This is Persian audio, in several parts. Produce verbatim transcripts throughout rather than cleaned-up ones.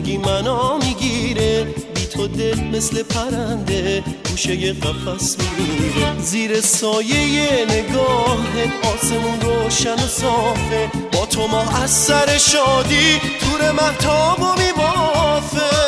تنهایی منو میگیره، بی تو دل مثل پرنده گوشه قفس میره. زیر سایه نگاهت آسمون روشن و صافه، با تو ماه از سر شادی تور مهتاب و میبافه.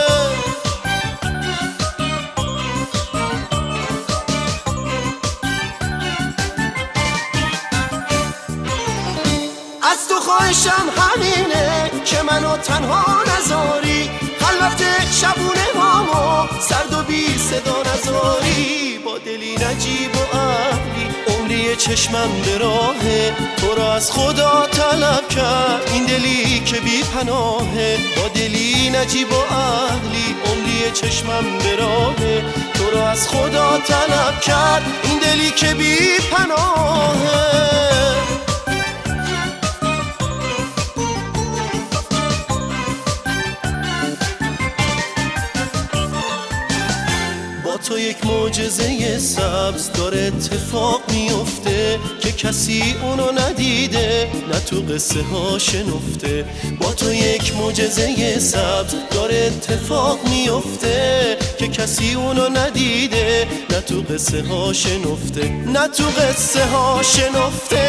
از تو خواهشم همینه که منو تنها نذاری، خلوت شبونه هامو سرد و بی صدا نذاری. با دلی نجیب و اهلی عمری چشمم به راهه، تو را از خدا طلب کرد این دلی که بی پناهه. با دلی نجیب و اهلی عمری چشمم به راهه، تو را از خدا طلب کرد این دلی که بی پناهه. تو یک معجزه سبز داره اتفاق میفته که کسی اونو ندیده نه تو قصه ها شنفته. با تو یک معجزه سبز داره اتفاق میفته که کسی اونو ندیده نه تو قصه ها شنفته، نه تو قصه ها شنفته.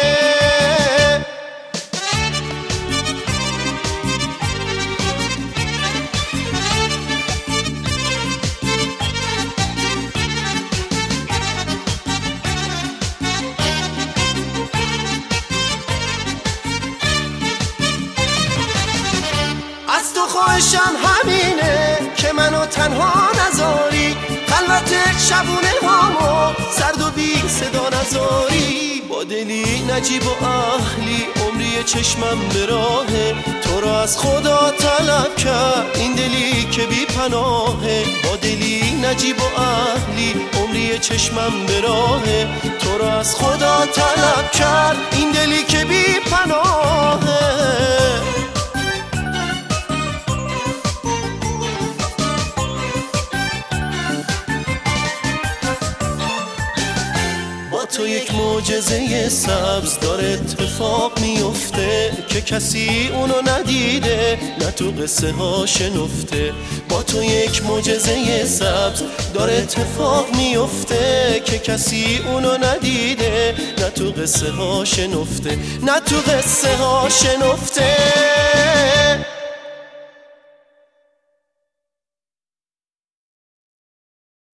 از تو خواهشم همینه که منو تنها نذاری، خلوت شبونه هامو سرد و بی صدا نذاری. با دلی نجیب و اهلی عمری چشمم به راهه، تو را از خدا طلب کرد این دلی که بی پناهه. با دلی نجیب و اهلی عمری چشمم به راهه، تو را از خدا طلب کرد این دلی که بی پناهه. تو یک معجزه سبز داره اتفاق میفته که کسی اونو ندیده نه تو قصه ها شنفته. با تو یک معجزه سبز داره اتفاق میفته که کسی اونو ندیده نه تو قصه ها شنفته، نه تو قصه ها شنفته.